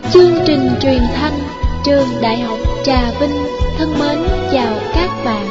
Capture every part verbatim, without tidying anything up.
Chương trình truyền thanh Trường Đại học Trà Vinh thân mến chào các bạn.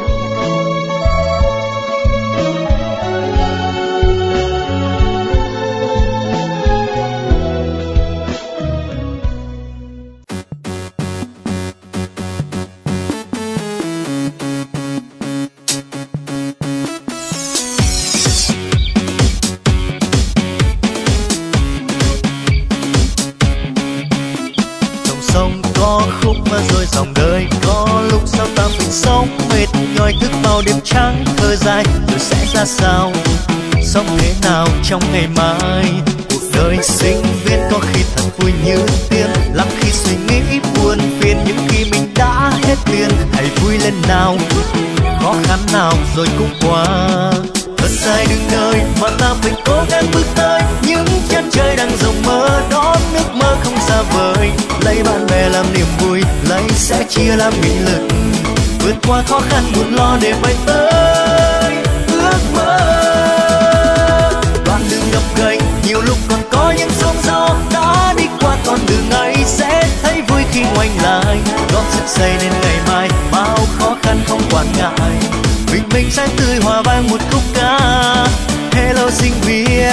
Dòng đời có lúc sao ta phải sống mệt nhòi thức bao đêm trắng thơ dài rồi sẽ ra sao, sống thế nào trong ngày mai. Cuộc đời sinh viên có khi thật vui như tiên, lắm khi suy nghĩ buồn phiền những khi mình đã hết tiền. Hãy vui lên nào, khó khăn nào rồi cũng qua. Thật dài đường đời mà ta phải cố gắng bước tới những chân trời đang rộng mở, đón ước mơ không xa vời. Lấy bạn bè làm niềm vui, lấy sẽ chia làm nghị lực, vượt qua khó khăn buồn lo để bay tới ước mơ. Đoạn đường gập ghềnh nhiều lúc còn có những sóng gió, đã đi qua con đường ấy sẽ thấy vui khi ngoảnh lại. Góp sức xây nên ngày mai, bao khó khăn không quản ngại. Bình minh sáng tươi hòa vang một khúc ca. Hello sinh viên.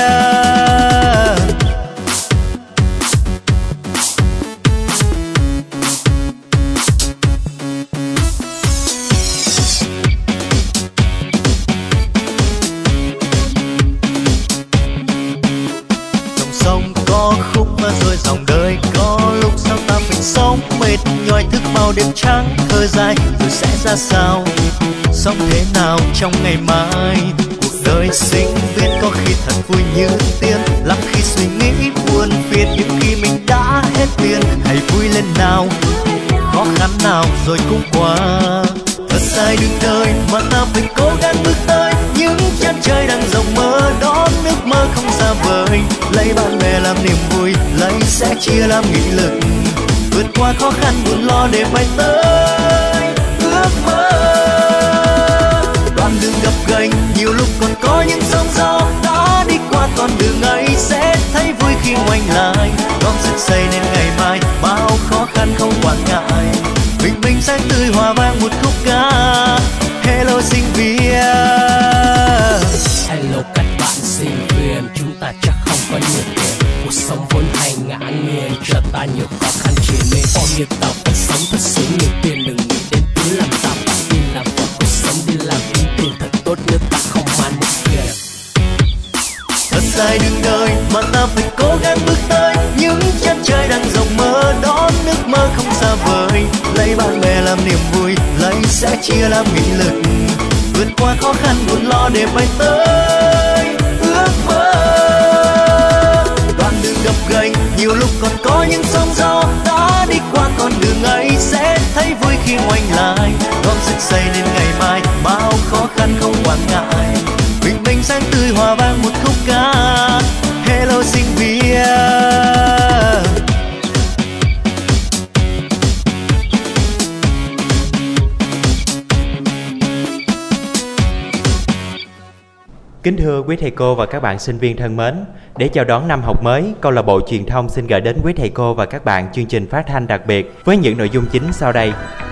Dòng sông có khúc mà rồi dòng đời có lúc sao ta phải sống mệt nhòi thức bao đêm trắng thơ dài rồi sẽ ra sao, sống thế nào trong ngày mai. Cuộc đời sinh viên có khi thật vui như tiên, lắm khi suy nghĩ buồn phiền những khi mình đã hết tiền. Hãy vui lên nào, khó khăn nào rồi cũng qua. Thật dài đường đời mà ta phải cố gắng bước tới những chân trời đang rộng mở, đón ước mơ không xa vời. Lấy bạn bè làm niềm vui, lấy sẽ chia làm nghị lực, vượt qua khó khăn buồn lo để bay tới ước mơ. Đoạn đường gập ghềnh nhiều lúc còn có những sóng gió, đã đi qua con đường ấy sẽ thấy vui khi ngoảnh lại. Góp sức xây nên ngày mai, bao khó khăn không quản ngại. Bình minh sáng tươi hòa vang một khúc ca. Hello sinh viên. Hello các bạn sinh viên, chúng ta chắc không có nhiều tiền, cuộc sống vốn hay ngã nghiêng, cho ta nhiều khó khăn chỉ nên ôm nghiệp tập phải sống thật sướng nhiều tiền. Đừng nghĩ đến thứ làm sao ta đi làm vợ cuộc sống, đi làm kiếm tiền thật tốt nếu ta không man một việc. Thật dài đường đời mà ta phải cố gắng bước tới những chân trời đang rộng mở, đón ước mơ không xa vời. Lấy bạn bè làm niềm vui, lấy sẽ chia làm nghị lực, vượt qua khó khăn buồn lo để bay tới ước mơ. Đoạn đường gập ghềnh nhiều lúc còn có những sóng gió, đã đi qua con đường ấy sẽ thấy vui khi ngoảnh lại. Góp sức xây nên ngày mai, bao khó khăn không quản ngại. Bình minh sáng tươi hòa vang một khúc ca. Hello sinh viên. Kính thưa quý thầy cô và các bạn sinh viên thân mến, để chào đón năm học mới, câu lạc bộ truyền thông xin gửi đến quý thầy cô và các bạn chương trình phát thanh đặc biệt với những nội dung chính sau đây.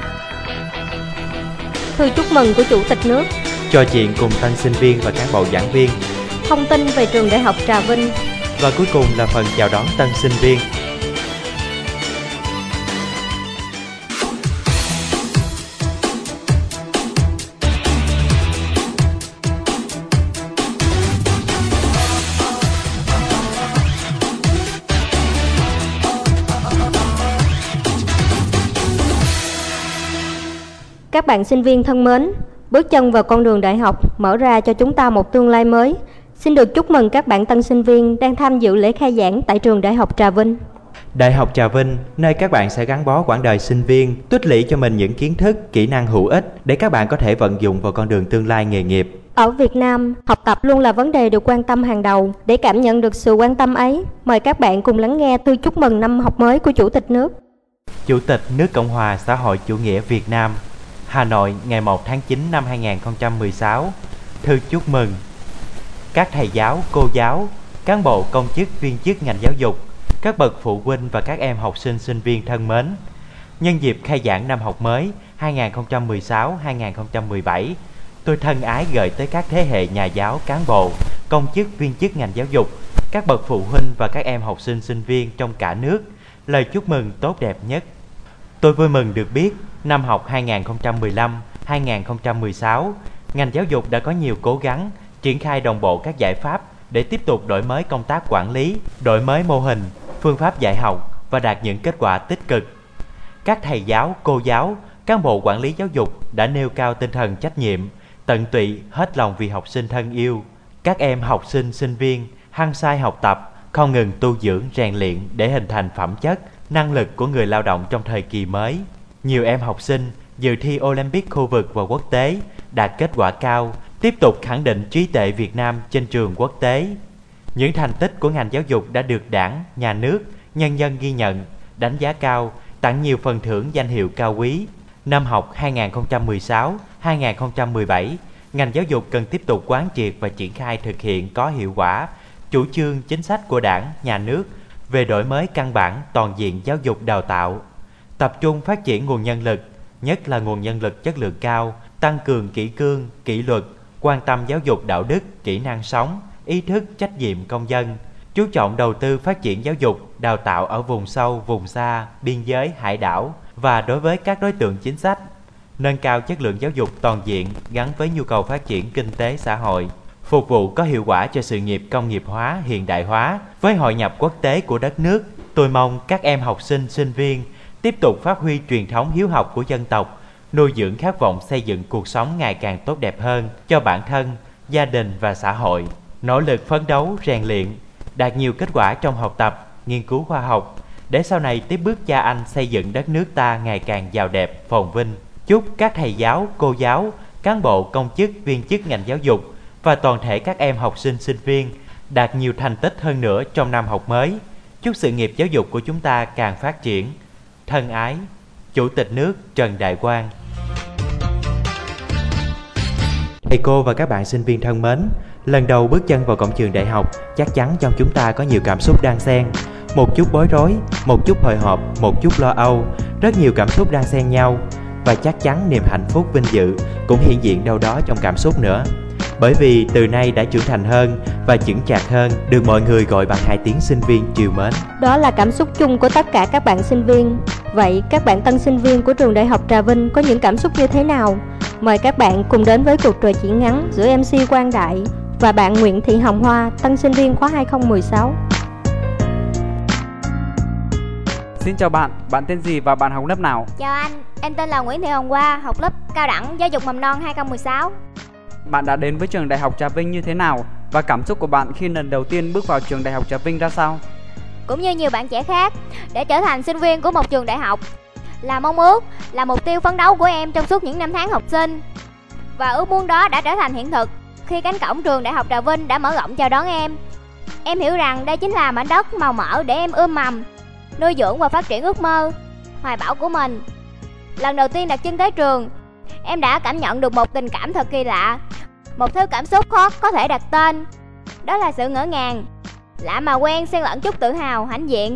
Thư chúc mừng của Chủ tịch nước, trò chuyện cùng tân sinh viên và cán bộ giảng viên, thông tin về trường Đại học Trà Vinh, và cuối cùng là phần chào đón tân sinh viên. Các bạn sinh viên thân mến, bước chân vào con đường đại học mở ra cho chúng ta một tương lai mới. Xin được chúc mừng các bạn tân sinh viên đang tham dự lễ khai giảng tại trường Đại học Trà Vinh. Đại học Trà Vinh, nơi các bạn sẽ gắn bó quãng đời sinh viên, tích lũy cho mình những kiến thức, kỹ năng hữu ích để các bạn có thể vận dụng vào con đường tương lai nghề nghiệp. Ở Việt Nam, học tập luôn là vấn đề được quan tâm hàng đầu. Để cảm nhận được sự quan tâm ấy, mời các bạn cùng lắng nghe thư chúc mừng năm học mới của Chủ tịch nước. Chủ tịch nước Cộng hòa xã hội chủ nghĩa Việt Nam, Hà Nội, ngày một tháng chín năm hai nghìn không trăm mười sáu. Thư chúc mừng các thầy giáo, cô giáo, cán bộ công chức viên chức ngành giáo dục, các bậc phụ huynh và các em học sinh sinh viên thân mến. Nhân dịp khai giảng năm học mới hai nghìn không trăm mười sáu hai nghìn không trăm mười bảy, tôi thân ái gửi tới các thế hệ nhà giáo, cán bộ, công chức, viên chức ngành giáo dục, các bậc phụ huynh và các em học sinh sinh viên trong cả nước lời chúc mừng tốt đẹp nhất. Tôi vui mừng được biết năm học hai nghìn không trăm mười lăm hai nghìn không trăm mười sáu, ngành giáo dục đã có nhiều cố gắng triển khai đồng bộ các giải pháp để tiếp tục đổi mới công tác quản lý, đổi mới mô hình, phương pháp dạy học và đạt những kết quả tích cực. Các thầy giáo, cô giáo, cán bộ quản lý giáo dục đã nêu cao tinh thần trách nhiệm, tận tụy hết lòng vì học sinh thân yêu. Các em học sinh, sinh viên hăng say học tập, không ngừng tu dưỡng, rèn luyện để hình thành phẩm chất, năng lực của người lao động trong thời kỳ mới. Nhiều em học sinh dự thi Olympic khu vực và quốc tế đạt kết quả cao, tiếp tục khẳng định trí tuệ Việt Nam trên trường quốc tế. Những thành tích của ngành giáo dục đã được Đảng, Nhà nước, nhân dân ghi nhận, đánh giá cao, tặng nhiều phần thưởng danh hiệu cao quý. Năm học hai nghìn không trăm mười sáu hai nghìn không trăm mười bảy, ngành giáo dục cần tiếp tục quán triệt và triển khai thực hiện có hiệu quả chủ trương chính sách của Đảng, Nhà nước về đổi mới căn bản toàn diện giáo dục đào tạo, tập trung phát triển nguồn nhân lực, nhất là nguồn nhân lực chất lượng cao, tăng cường kỷ cương, kỷ luật, quan tâm giáo dục đạo đức, kỹ năng sống, ý thức trách nhiệm công dân, chú trọng đầu tư phát triển giáo dục, đào tạo ở vùng sâu, vùng xa, biên giới, hải đảo và đối với các đối tượng chính sách, nâng cao chất lượng giáo dục toàn diện gắn với nhu cầu phát triển kinh tế xã hội, phục vụ có hiệu quả cho sự nghiệp công nghiệp hóa, hiện đại hóa với hội nhập quốc tế của đất nước. Tôi mong các em học sinh, sinh viên tiếp tục phát huy truyền thống hiếu học của dân tộc, nuôi dưỡng khát vọng xây dựng cuộc sống ngày càng tốt đẹp hơn cho bản thân, gia đình và xã hội, nỗ lực phấn đấu, rèn luyện, đạt nhiều kết quả trong học tập, nghiên cứu khoa học, để sau này tiếp bước cha anh xây dựng đất nước ta ngày càng giàu đẹp, phồn vinh. Chúc các thầy giáo, cô giáo, cán bộ, công chức, viên chức ngành giáo dục và toàn thể các em học sinh, sinh viên đạt nhiều thành tích hơn nữa trong năm học mới. Chúc sự nghiệp giáo dục của chúng ta càng phát triển. Thân ái, Chủ tịch nước Trần Đại Quang. Thầy cô và các bạn sinh viên thân mến, lần đầu bước chân vào cổng trường đại học, chắc chắn trong chúng ta có nhiều cảm xúc đan xen. Một chút bối rối, một chút hồi hộp, một chút lo âu, rất nhiều cảm xúc đan xen nhau. Và chắc chắn niềm hạnh phúc vinh dự cũng hiện diện đâu đó trong cảm xúc nữa. Bởi vì từ nay đã trưởng thành hơn và chững chạc hơn, được mọi người gọi bằng hai tiếng sinh viên trìu mến. Đó là cảm xúc chung của tất cả các bạn sinh viên. Vậy các bạn tân sinh viên của trường Đại học Trà Vinh có những cảm xúc như thế nào? Mời các bạn cùng đến với cuộc trò chuyện ngắn giữa em xê Quang Đại và bạn Nguyễn Thị Hồng Hoa, tân sinh viên khóa hai không một sáu. Xin chào bạn, bạn tên gì và bạn học lớp nào? Chào anh, em tên là Nguyễn Thị Hồng Hoa, học lớp cao đẳng giáo dục mầm non hai không một sáu. Bạn đã đến với trường Đại học Trà Vinh như thế nào và cảm xúc của bạn khi lần đầu tiên bước vào trường Đại học Trà Vinh ra sao? Cũng như nhiều bạn trẻ khác, để trở thành sinh viên của một trường đại học là mong ước, là mục tiêu phấn đấu của em trong suốt những năm tháng học sinh. Và ước muốn đó đã trở thành hiện thực khi cánh cổng trường Đại học Trà Vinh đã mở rộng chào đón em. Em hiểu rằng đây chính là mảnh đất màu mỡ để em ươm mầm, nuôi dưỡng và phát triển ước mơ, hoài bão của mình. Lần đầu tiên đặt chân tới trường, em đã cảm nhận được một tình cảm thật kỳ lạ, một thứ cảm xúc khó có thể đặt tên. Đó là sự ngỡ ngàng, lạ mà quen xen lẫn chút tự hào, hãnh diện.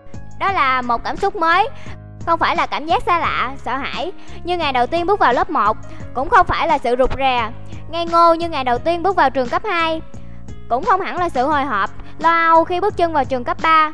Đó là một cảm xúc mới, không phải là cảm giác xa lạ, sợ hãi như ngày đầu tiên bước vào lớp một, cũng không phải là sự rụt rè, ngây ngô như ngày đầu tiên bước vào trường cấp hai, cũng không hẳn là sự hồi hộp, lo âu khi bước chân vào trường cấp ba.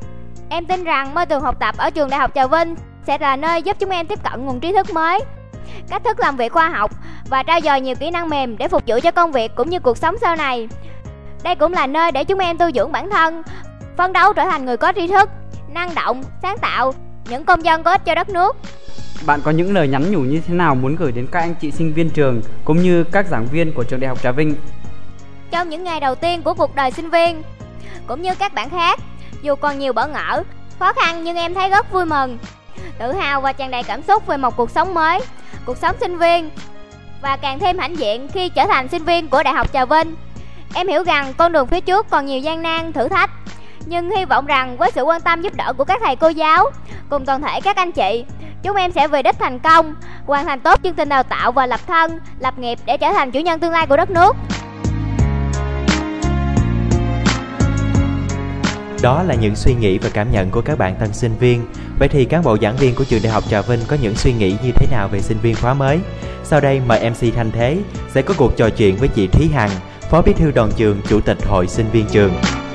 Em tin rằng môi trường học tập ở trường Đại học Trà Vinh sẽ là nơi giúp chúng em tiếp cận nguồn trí thức mới, cách thức làm việc khoa học và trau dồi nhiều kỹ năng mềm để phục vụ cho công việc cũng như cuộc sống sau này. Đây cũng là nơi để chúng em tu dưỡng bản thân, phấn đấu trở thành người có tri thức, năng động, sáng tạo, những công dân có ích cho đất nước. Bạn có những lời nhắn nhủ như thế nào muốn gửi đến các anh chị sinh viên trường cũng như các giảng viên của trường Đại học Trà Vinh? Trong những ngày đầu tiên của cuộc đời sinh viên, cũng như các bạn khác, dù còn nhiều bỡ ngỡ, khó khăn nhưng em thấy rất vui mừng, tự hào và tràn đầy cảm xúc về một cuộc sống mới, cuộc sống sinh viên, và càng thêm hãnh diện khi trở thành sinh viên của Đại học Trà Vinh. Em hiểu rằng con đường phía trước còn nhiều gian nan, thử thách, nhưng hy vọng rằng với sự quan tâm giúp đỡ của các thầy cô giáo cùng toàn thể các anh chị, chúng em sẽ về đích thành công, hoàn thành tốt chương trình đào tạo và lập thân, lập nghiệp để trở thành chủ nhân tương lai của đất nước. Đó là những suy nghĩ và cảm nhận của các bạn tân sinh viên. Vậy thì cán bộ giảng viên của trường Đại học Trà Vinh có những suy nghĩ như thế nào về sinh viên khóa mới? Sau đây mời em xê Thanh Thế sẽ có cuộc trò chuyện với chị Thúy Hằng, Phó Bí thư đoàn trường, Chủ tịch Hội Sinh viên trường.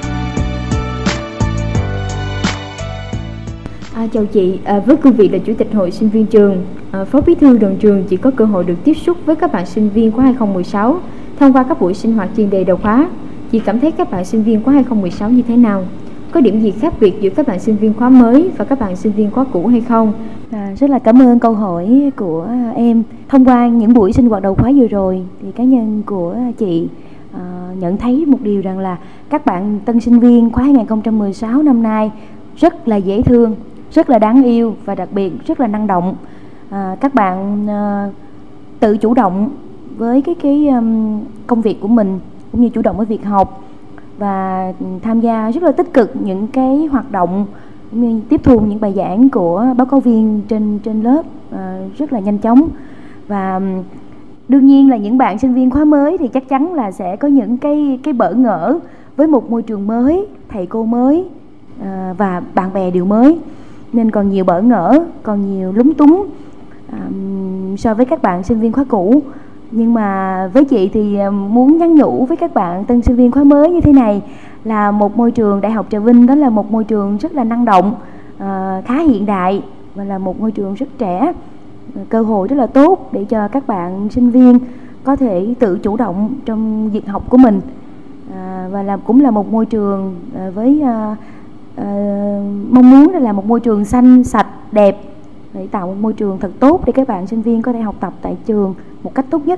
À, chào chị, à, với cương vị là Chủ tịch Hội Sinh viên trường, à, Phó Bí thư đoàn trường, chị có cơ hội được tiếp xúc với các bạn sinh viên khóa hai không một sáu thông qua các buổi sinh hoạt chuyên đề đầu khóa. Chị cảm thấy các bạn sinh viên khóa hai không một sáu như thế nào? Có điểm gì khác biệt giữa các bạn sinh viên khóa mới và các bạn sinh viên khóa cũ hay không? À, rất là cảm ơn câu hỏi của em. Thông qua những buổi sinh hoạt đầu khóa vừa rồi thì cá nhân của chị à, nhận thấy một điều rằng là các bạn tân sinh viên khóa hai không một sáu năm nay rất là dễ thương, rất là đáng yêu và đặc biệt rất là năng động. À, các bạn à, tự chủ động với cái cái um, công việc của mình, cũng như chủ động với việc học và tham gia rất là tích cực những cái hoạt động, cũng như tiếp thu những bài giảng của báo cáo viên trên trên lớp à, rất là nhanh chóng. Và um, đương nhiên là những bạn sinh viên khóa mới thì chắc chắn là sẽ có những cái cái bỡ ngỡ với một môi trường mới, thầy cô mới à, và bạn bè đều mới, nên còn nhiều bỡ ngỡ, còn nhiều lúng túng à, so với các bạn sinh viên khóa cũ. Nhưng mà với chị thì muốn nhắn nhủ với các bạn tân sinh viên khóa mới như thế này là một môi trường Đại học Trà Vinh đó là một môi trường rất là năng động, à, khá hiện đại và là một môi trường rất trẻ, cơ hội rất là tốt để cho các bạn sinh viên có thể tự chủ động trong việc học của mình, à, và là cũng là một môi trường à, với à, à, mong muốn là một môi trường xanh, sạch, đẹp để tạo một môi trường thật tốt để các bạn sinh viên có thể học tập tại trường một cách tốt nhất.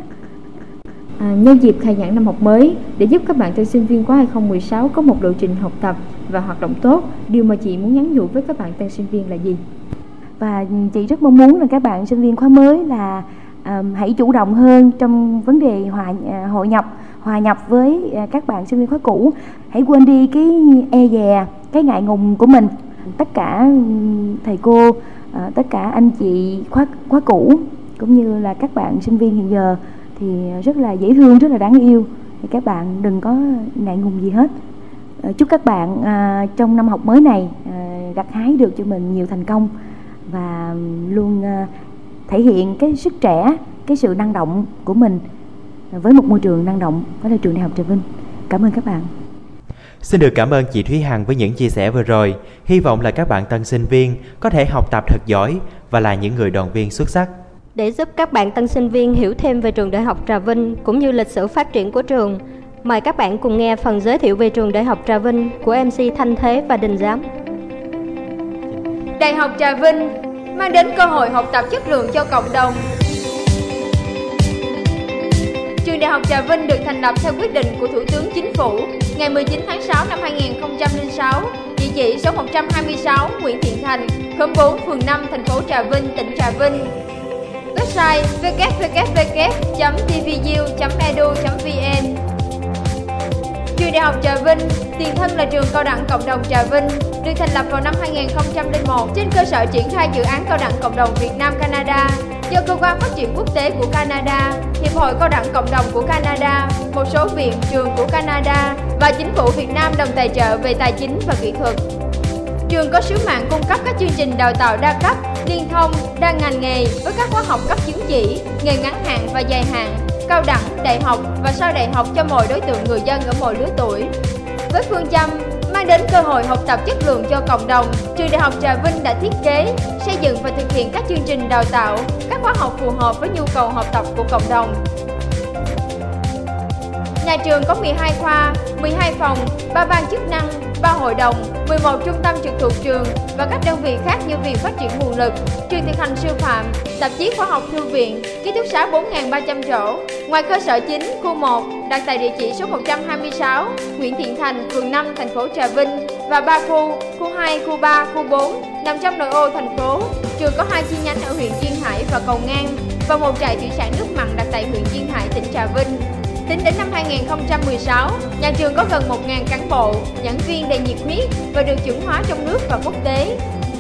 À, nhân dịp khai giảng năm học mới, để giúp các bạn tân sinh viên khóa hai không một sáu có một lộ trình học tập và hoạt động tốt, điều mà chị muốn nhắn nhủ với các bạn tân sinh viên là gì? Và chị rất mong muốn là các bạn sinh viên khóa mới là um, hãy chủ động hơn trong vấn đề hòa uh, hội nhập, hòa nhập với uh, các bạn sinh viên khóa cũ. Hãy quên đi cái e dè, cái ngại ngùng của mình. Tất cả um, thầy cô, uh, tất cả anh chị khóa khóa cũ cũng như là các bạn sinh viên hiện giờ thì rất là dễ thương, rất là đáng yêu. Thì các bạn đừng có ngại ngùng gì hết. Uh, chúc các bạn uh, trong năm học mới này uh, gặt hái được cho mình nhiều thành công và luôn uh, thể hiện cái sức trẻ, cái sự năng động của mình với một môi trường năng động, đó là trường Đại học Trà Vinh. Cảm ơn các bạn. Xin được cảm ơn chị Thúy Hằng với những chia sẻ vừa rồi. Hy vọng là các bạn tân sinh viên có thể học tập thật giỏi và là những người đoàn viên xuất sắc. Để giúp các bạn tân sinh viên hiểu thêm về trường Đại học Trà Vinh cũng như lịch sử phát triển của trường, mời các bạn cùng nghe phần giới thiệu về trường Đại học Trà Vinh của em xê Thanh Thế và Đình Giám. Đại học Trà Vinh mang đến cơ hội học tập chất lượng cho cộng đồng. Trường Đại học Trà Vinh được thành lập theo quyết định của Thủ tướng Chính phủ ngày mười chín tháng sáu năm hai nghìn không trăm lẻ sáu, địa chỉ số một trăm hai mươi sáu Nguyễn Thiện Thành, khóm bốn, phường năm, thành phố Trà Vinh, tỉnh Trà Vinh. Website w w w chấm t v u chấm e d u chấm v n. Trường Đại học Trà Vinh, tiền thân là trường cao đẳng cộng đồng Trà Vinh, được thành lập vào năm hai nghìn không trăm lẻ một trên cơ sở triển khai dự án cao đẳng cộng đồng Việt Nam Canada do Cơ quan Phát triển Quốc tế của Canada, Hiệp hội Cao đẳng Cộng đồng của Canada, một số viện, trường của Canada và Chính phủ Việt Nam đồng tài trợ về tài chính và kỹ thuật. Trường có sứ mạng cung cấp các chương trình đào tạo đa cấp, liên thông, đa ngành nghề với các khóa học cấp chứng chỉ, nghề ngắn hạn và dài hạn, cao đẳng, đại học và sau đại học cho mọi đối tượng người dân ở mọi lứa tuổi. Với phương châm mang đến cơ hội học tập chất lượng cho cộng đồng, trường Đại học Trà Vinh đã thiết kế, xây dựng và thực hiện các chương trình đào tạo, các khóa học phù hợp với nhu cầu học tập của cộng đồng. Nhà trường có mười hai khoa, mười hai phòng, ba ban chức năng, ba hội đồng, mười một trung tâm trực thuộc trường và các đơn vị khác như Viện Phát triển Nguồn lực, Trường Thực hành Sư phạm, Tạp chí Khoa học Thư viện, ký túc xá bốn nghìn ba trăm chỗ. Ngoài cơ sở chính, khu một đặt tại địa chỉ số một trăm hai mươi sáu Nguyễn Thiện Thành, phường năm, thành phố Trà Vinh và ba khu, khu hai, khu ba, khu bốn nằm trong nội ô thành phố. Trường có hai chi nhánh ở huyện Duyên Hải và Cầu Ngang và một trại thủy sản nước mặn đặt tại huyện Duyên Hải, tỉnh Trà Vinh. Tính đến năm hai nghìn không trăm mười sáu, nhà trường có gần một nghìn cán bộ, giảng viên đầy nhiệt huyết và được chuẩn hóa trong nước và quốc tế.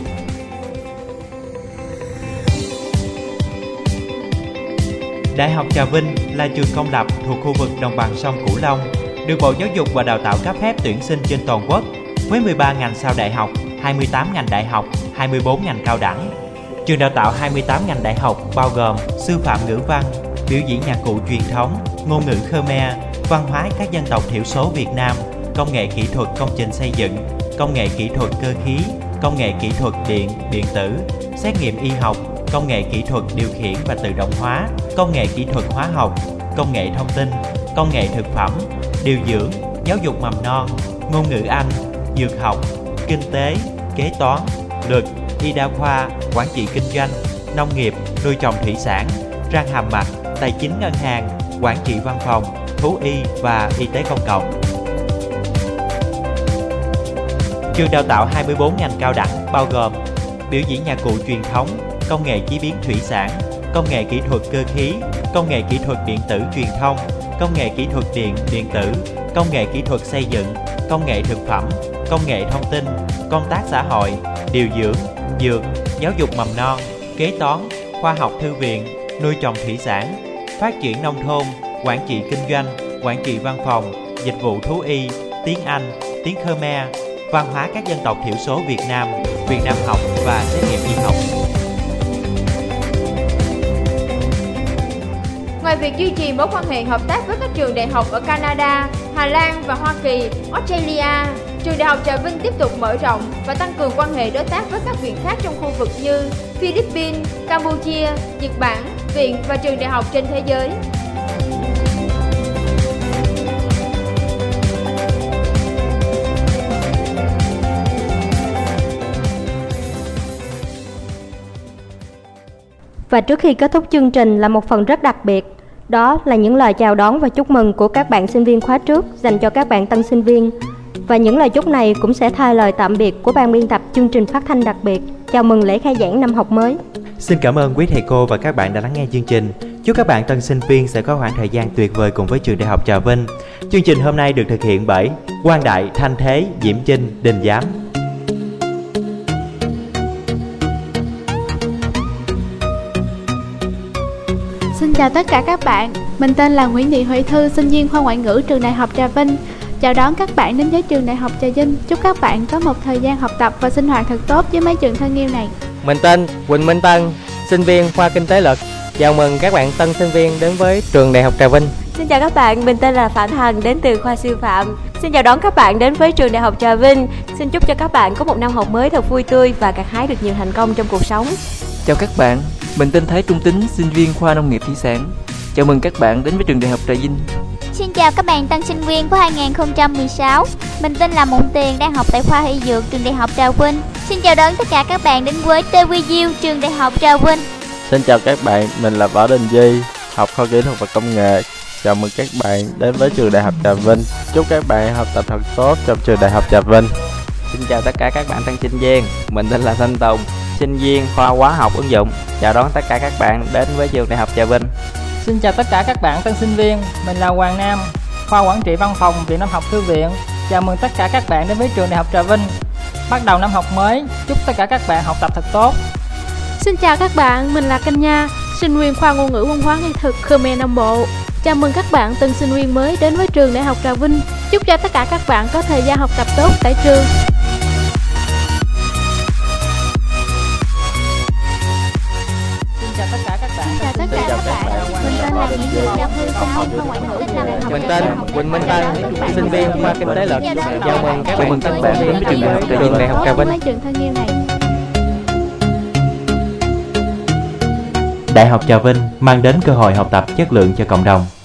Đại học Trà Vinh là trường công lập thuộc khu vực đồng bằng sông Cửu Long, được Bộ Giáo dục và Đào tạo cấp phép tuyển sinh trên toàn quốc. với mười ba ngành sau đại học, hai mươi tám ngành đại học, hai mươi bốn ngành cao đẳng. Trường đào tạo hai mươi tám ngành đại học bao gồm sư phạm ngữ văn, biểu diễn nhạc cụ truyền thống, ngôn ngữ Khmer, văn hóa các dân tộc thiểu số Việt Nam, công nghệ kỹ thuật công trình xây dựng, công nghệ kỹ thuật cơ khí, công nghệ kỹ thuật điện, điện tử, xét nghiệm y học, công nghệ kỹ thuật điều khiển và tự động hóa, công nghệ kỹ thuật hóa học, công nghệ thông tin, công nghệ thực phẩm, điều dưỡng, giáo dục mầm non, ngôn ngữ Anh, dược học, kinh tế, kế toán, luật, y đa khoa, quản trị kinh doanh, nông nghiệp, nuôi trồng thủy sản, răng hàm mặt, tài chính ngân hàng, quản trị văn phòng, thú y và y tế công cộng. Trường đào tạo hai mươi bốn ngành cao đẳng bao gồm biểu diễn nhạc cụ truyền thống, công nghệ chế biến thủy sản, công nghệ kỹ thuật cơ khí, công nghệ kỹ thuật điện tử truyền thông, công nghệ kỹ thuật điện, điện tử, công nghệ kỹ thuật xây dựng, công nghệ thực phẩm, công nghệ thông tin, công tác xã hội, điều dưỡng, dược, giáo dục mầm non, kế toán, khoa học thư viện, nuôi trồng thủy sản, phát triển nông thôn, quản trị kinh doanh, quản trị văn phòng, dịch vụ thú y, tiếng Anh, tiếng Khmer, văn hóa các dân tộc thiểu số Việt Nam, Việt Nam học và xét nghiệm y học. Ngoài việc duy trì mối quan hệ hợp tác với các trường đại học ở Canada, Hà Lan và Hoa Kỳ, Australia, trường đại học Trà Vinh tiếp tục mở rộng và tăng cường quan hệ đối tác với các viện khác trong khu vực như Philippines, Campuchia, Nhật Bản, viện và trường đại học trên thế giới. Và trước khi kết thúc chương trình là một phần rất đặc biệt, đó là những lời chào đón và chúc mừng của các bạn sinh viên khóa trước dành cho các bạn tân sinh viên. Và những lời chúc này cũng sẽ thay lời tạm biệt của ban biên tập chương trình phát thanh đặc biệt chào mừng lễ khai giảng năm học mới. Xin cảm ơn quý thầy cô và các bạn đã lắng nghe chương trình. Chúc các bạn tân sinh viên sẽ có khoảng thời gian tuyệt vời cùng với trường đại học Trà Vinh. Chương trình hôm nay được thực hiện bởi Quang Đại, Thanh Thế, Diễm Chinh, Đình Giám. Xin chào tất cả các bạn, mình tên là Nguyễn Thị Huệ Thư, sinh viên khoa ngoại ngữ trường đại học Trà Vinh. Chào đón các bạn đến với trường đại học Trà Vinh. Chúc các bạn có một thời gian học tập và sinh hoạt thật tốt với mái trường thân yêu này. Mình tên Quỳnh Minh Tân, sinh viên khoa kinh tế luật. Chào mừng các bạn tân sinh viên đến với trường đại học Trà Vinh. Xin chào các bạn, mình tên là Phạm Hằng, đến từ khoa sư phạm. Xin chào đón các bạn đến với trường đại học Trà Vinh. Xin chúc cho các bạn có một năm học mới thật vui tươi và gặt hái được nhiều thành công trong cuộc sống. Chào các bạn, mình tên Thái Trung Tính, sinh viên khoa nông nghiệp thủy sản. Chào mừng các bạn đến với trường đại học Trà Vinh. Xin chào các bạn tân sinh viên của hai không một sáu. Mình tên là Mộng Tiền, đang học tại khoa y dược trường đại học Trà Vinh. Xin chào đón tất cả các bạn đến với tê quy diêu trường đại học Trà Vinh. Xin chào các bạn, mình là Võ Đình Duy, học khoa kỹ thuật và công nghệ. Chào mừng các bạn đến với trường đại học Trà Vinh. Chúc các bạn học tập thật tốt trong trường đại học Trà Vinh. Xin chào tất cả các bạn tân sinh viên, mình tên là Thanh Tùng, sinh viên khoa hóa học ứng dụng. Chào đón tất cả các bạn đến với trường đại học Trà Vinh. Xin chào tất cả các bạn tân sinh viên, mình là Hoàng Nam, khoa quản trị văn phòng, Viện Nam học Thư viện. Chào mừng tất cả các bạn đến với trường đại học Trà Vinh. Bắt đầu năm học mới, chúc tất cả các bạn học tập thật tốt. Xin chào các bạn, mình là Canh Nha, sinh viên khoa ngôn ngữ văn hóa nghệ thuật Khmer Nam Bộ. Chào mừng các bạn tân sinh viên mới đến với trường đại học Trà Vinh. Chúc cho tất cả các bạn có thời gian học tập tốt tại trường. Xin chào tất cả các bạn. Chào tất cả các bạn. Mình tên là Nguyễn Thị Trà Vinh, sinh viên khoa ngoại ngữ Việt Nam. Mình tên Quỳnh Minh Tân, sinh viên khoa kinh tế luật. Chào mừng các bạn các bạn đến với trường đại học Trà Vinh. Trường thân yêu này. Đại học Trà Vinh mang đến cơ hội học tập chất lượng cho cộng đồng.